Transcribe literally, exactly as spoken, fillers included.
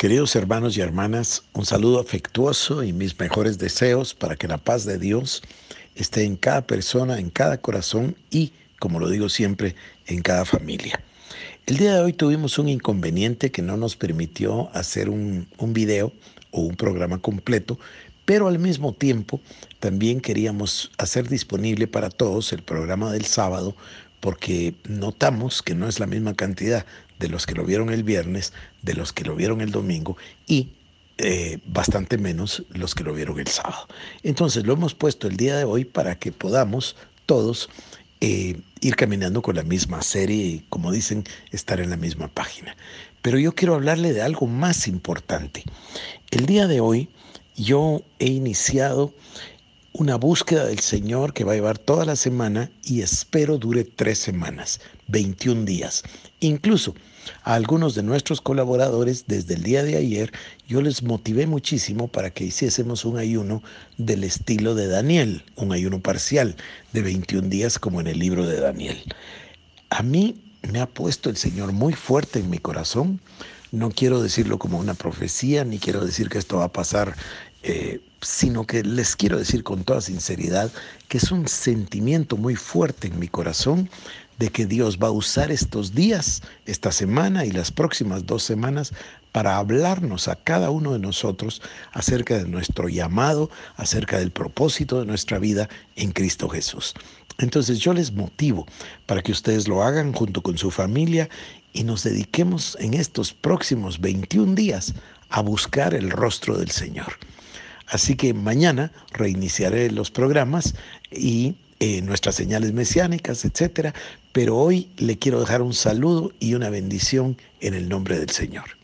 Queridos hermanos y hermanas, un saludo afectuoso y mis mejores deseos para que la paz de Dios esté en cada persona, en cada corazón y, como lo digo siempre, en cada familia. El día de hoy tuvimos un inconveniente que no nos permitió hacer un, un video o un programa completo, pero al mismo tiempo también queríamos hacer disponible para todos el programa del sábado porque notamos que no es la misma cantidad de los que lo vieron el viernes, de los que lo vieron el domingo y eh, bastante menos los que lo vieron el sábado. Entonces lo hemos puesto el día de hoy para que podamos todos eh, ir caminando con la misma serie y, como dicen, estar en la misma página. Pero yo quiero hablarle de algo más importante. El día de hoy yo he iniciado una búsqueda del Señor que va a llevar toda la semana y espero dure tres semanas, veintiún días. Incluso a algunos de nuestros colaboradores desde el día de ayer yo les motivé muchísimo para que hiciésemos un ayuno del estilo de Daniel, un ayuno parcial de veintiún días como en el libro de Daniel. A mí me ha puesto el Señor muy fuerte en mi corazón. No quiero decirlo como una profecía, ni quiero decir que esto va a pasar, eh, sino que les quiero decir con toda sinceridad que es un sentimiento muy fuerte en mi corazón de que Dios va a usar estos días, esta semana y las próximas dos semanas para hablarnos a cada uno de nosotros acerca de nuestro llamado, acerca del propósito de nuestra vida en Cristo Jesús. Entonces yo les motivo para que ustedes lo hagan junto con su familia y nos dediquemos en estos próximos veintiún días a buscar el rostro del Señor. Así que mañana reiniciaré los programas y eh, nuestras señales mesiánicas, etcétera. Pero hoy le quiero dejar un saludo y una bendición en el nombre del Señor.